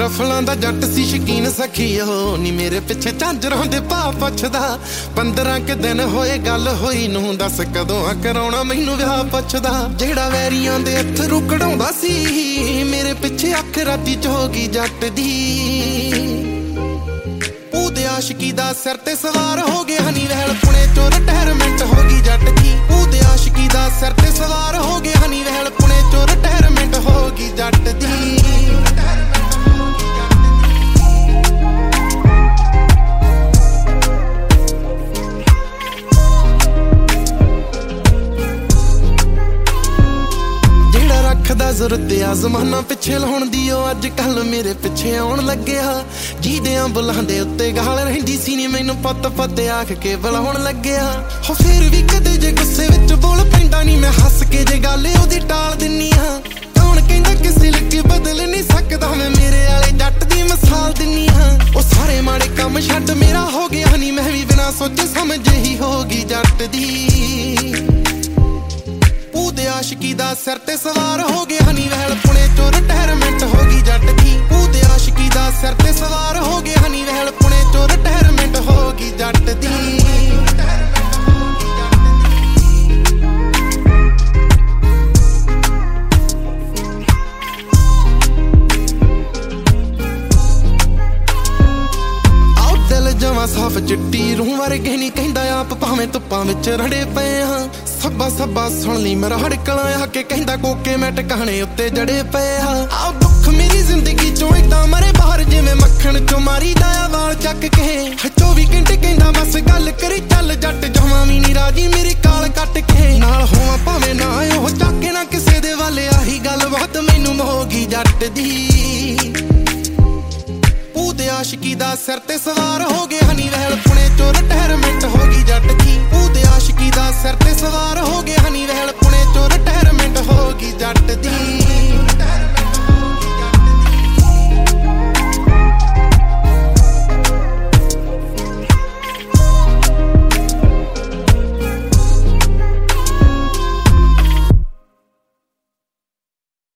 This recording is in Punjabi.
ਰਫਲਾਂ ਦਾ ਜੱਟ ਸੀ ਸ਼ਕੀਨ ਸਖੀਓ ਨੀ ਮੇਰੇ ਪਿੱਛੇ ਝਾਂਜਰਾਂ ਦੇ ਭਾਅ ਪੁੱਛਦਾ 15 ਕੁ ਦਿਨ ਹੋਏ ਗੱਲ ਹੋਈ ਨੂੰ ਦੱਸ ਕਦੋਂ ਆ ਕਰਾਉਣਾ ਮੈਨੂੰ ਵਿਆਹ ਪੁੱਛਦਾ ਜਿਹੜਾ ਵੈਰੀਆਂ ਦੇ ਅਥਰੂ ਕਢਾਉਂਦਾ ਸੀ ਮੇਰੇ ਪਿੱਛੇ ਅੱਖ ਰਾਤੀ ਚ ਹੋ ਗਈ ਜੱਟ ਦੀ ਉਹਦੇ ਆਸ਼ਕੀ ਦਾ ਸਿਰ ਤੇ ਸਵਾਰ ਹੋ ਗਿਆ ਹਨੀ ਵਹਿਲ ਪੁਣੇ ਚੋਂ ਰਿਟਾਇਰਮੈਂਟ ਹੋ ਗਈ ਜੱਟ ਦੀ ਉਹਦੇ ਆਸ਼ਕੀ ਦਾ ਸਿਰ ਤੇ ਸਵਾਰ ਹੋ ਗਿਆ ਹਨੀ ਵਹਿਲ ਪੁਣੇ ਚੋਂ ਰਿਟਾਇਰਮੈਂਟ ਹੋ ਗਈ ਜੱਟ ਦੀ ਜ਼ਰੂਰਤ ਆ ਜ਼ਮਾਨਾ ਪਿੱਛੇ ਲਾਉਣ ਦੀ ਉਹ ਅੱਜ ਕੱਲ ਮੇਰੇ ਪਿੱਛੇ ਆਉਣ ਲੱਗਿਆ ਜੀਦਿਆਂ ਬੁਲਾਉਂਦੇ ਉੱਤੇ ਗਾਲ ਰਹਿੰਦੀ ਸੀ ਨੀ ਮੈਨੂੰ ਪੱਤ ਆਖ ਕੇ ਬੁਲਾਉਣ ਲੱਗਿਆ ਹੋ ਫਿਰ ਵੀ ਕਦੇ ਜੇ ਗੁੱਸੇ ਵਿੱਚ ਬੋਲ ਪੈਂਦਾ ਨੀ ਮੈਂ ਹੱਸ ਕੇ ਜੇ ਗੱਲ ਉਹਦੀ ਟਾਲ ਦਿੰਨੀ ਆ ਕੌਣ ਕਹਿੰਦਾ ਕਿਸੇ ਲੱਗੇ ਬਦਲ ਨਹੀਂ ਸਕਦਾ ਮੈਂ ਮੇਰੇ ਵਾਲੇ ਜੱਟ ਦੀ ਮਿਸਾਲ ਦਿੰਨੀ ਆ ਉਹ ਸਾਰੇ ਮਾੜੇ ਕੰਮ ਛੱਡ ਮੇਰਾ ਹੋ ਗਿਆ ਨੀ ਮੈਂ ਵੀ ਬਿਨਾਂ ਸੋਚੇ ਸਮਝੇ ਹੀ ਹੋ ਗਈ ਜੱਟ ਦੀ ਉਹਦੇ ਆਸ਼ਕੀ ਦਾ ਸਿਰ ਤੇ ਸਵਾਰ ਹੋ ਗਿਆ ਹਨੀ ਵਹਿਲ ਪੁਣੇ ਚੋਂ ਰਿਟਾਇਰਮੈਂਟ ਹੋ ਗਈ ਜੱਟ ਦੀ ਉਹਦੇ ਆਸ਼ਕੀ ਦਾ ਸਿਰ ਤੇ ਸਵਾਰ ਹੋ ਗਿਆ ਹਨੀ ਵਹਿਲ ਪੁਣੇ ਚੋਂ ਰਿਟਾਇਰਮੈਂਟ ਹੋ ਗਈ ਜੱਟ ਦੀ ਜਵਾਂ ਸਾਫ ਚਿੱਟੀ ਰੂਹ ਵਰਗੇ ਨੀ ਕਹਿੰਦਾ ਆਪ ਭਾਵੇਂ ਧੁੱਪਾਂ ਵਿੱਚ ਰੜੇ ਪਏ ਹਾਂ ਸੱਬਾ ਸੁਣ ਲਈ ਮੇਰਾ ਹੜਕਲਾਂ ਆ ਕੇ ਕਹਿੰਦਾ ਕੋਕੇ ਮੈਂ ਟਿਕਾਣੇ ਉੱਤੇ ਜੜੇ ਪਏ ਹਾਂ ਆਹ ਦੁੱਖ ਮੇਰੀ ਜ਼ਿੰਦਗੀ ਚੋਂ ਏਦਾਂ ਮਰੇ ਬਾਹਰ ਜਿਵੇਂ ਮੱਖਣ ਚੋਂ ਮਾਰੀ ਦਾ ਵਾਲ ਚੱਕ ਕੇ 24 ਘੰਟੇ ਕਹਿੰਦਾ ਬਸ ਗੱਲ ਕਰੀ ਚੱਲ ਜੱਟ ਜਮਾਂ ਵੀ ਨੀ ਰਾਜੀ ਮੇਰੀ ਕਾਲ ਕੱਟ ਕੇ ਨਾਲ ਹੋਵਾਂ ਭਾਵੇਂ ਨਾ ਉਹ ਚੱਕੇ ਨਾ ਕਿਸੇ ਦੇ ਵੱਲ ਆਹੀ ਗੱਲ ਬਹੁਤ ਮੈਨੂੰ ਹੋ ਗਈ ਜੱਟ ਦੀ ਉਹਦੇ ਆਸ਼ਕੀ ਦਾ ਸਿਰ ਤੇ ਸਵਾਰ ਹੋ ਗਏ ਹਨੀ ਵਹਿਲ ਪੁਣੇ ਚੋਂ ਰਿਟਾਇਰਮੈਂਟ ਹੋ ਗਈ ਜੱਟ ਦੀ ਉਹਦੇ ਆਸ਼ਕੀ ਦਾ ਸਿਰ ਤੇ ਸਵਾਰ ਹੋ ਗਏ ਹਨੀ ਵਹਿਲ ਪੁਣੇ ਚੋਂ ਰਿਟਾਇਰਮੈਂਟ ਹੋ ਗਈ ਜੱਟ ਦੀ